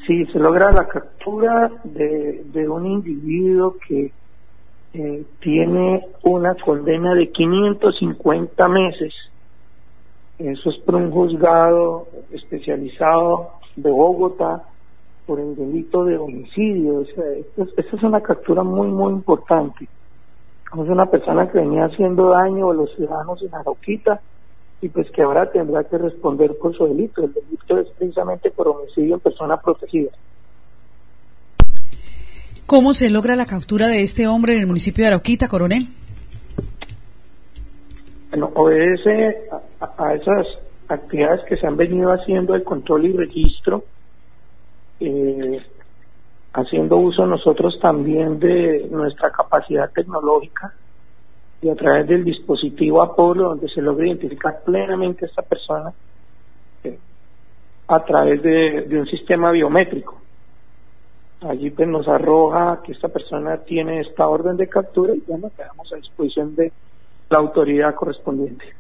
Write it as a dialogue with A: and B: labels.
A: Sí, se logra la captura de un individuo que tiene una condena de 550 meses. Eso es por un juzgado especializado de Bogotá por el delito de homicidio. O sea, esta es una captura muy, muy importante. Es una persona que venía haciendo daño a los ciudadanos en Arauquita y pues que ahora tendrá que responder por su delito. El delito es precisamente por homicidio en persona protegida.
B: ¿Cómo se logra la captura de este hombre en el municipio de Arauquita, coronel?
A: Bueno, obedece a esas actividades que se han venido haciendo de control y registro, haciendo uso nosotros también de nuestra capacidad tecnológica y a través del dispositivo Apolo, donde se logra identificar plenamente a esta persona a través de un sistema biométrico. Allí pues nos arroja que esta persona tiene esta orden de captura y ya nos quedamos a disposición de la autoridad correspondiente.